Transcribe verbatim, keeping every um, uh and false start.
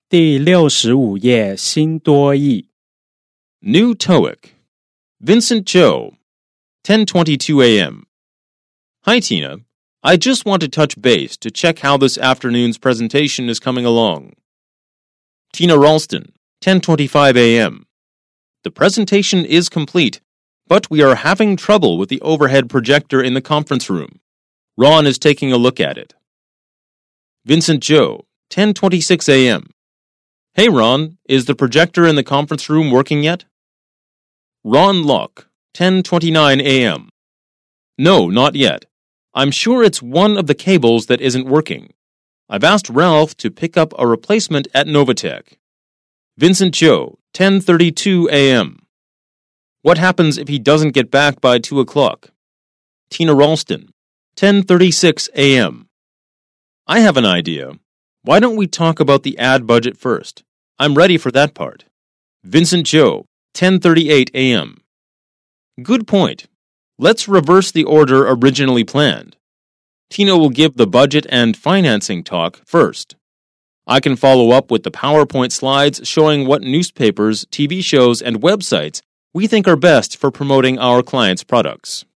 第六十五页新多义 New TOEIC. Vincent Joe, ten twenty-two a.m. Hi, Tina. I just want to touch base to check how this afternoon's presentation is coming along. Tina Ralston, ten twenty-five a.m. The presentation is complete, but we are having trouble with the overhead projector in the conference room. Ron is taking a look at it. Vincent Joe, ten twenty-six a.m. Hey, Ron, is the projector in the conference room working yet? Ron Locke, ten twenty-nine a.m. No, not yet. I'm sure it's one of the cables that isn't working. I've asked Ralph to pick up a replacement at Novatech. Vincent Joe, ten thirty-two a.m. What happens if he doesn't get back by two o'clock? Tina Ralston, ten thirty-six a.m. I have an idea. Why don't we talk about the ad budget first? I'm ready for that part. Vincent Joe, ten thirty-eight a.m. Good point. Let's reverse the order originally planned. Tina will give the budget and financing talk first. I can follow up with the PowerPoint slides showing what newspapers, T V shows, and websites we think are best for promoting our clients' products.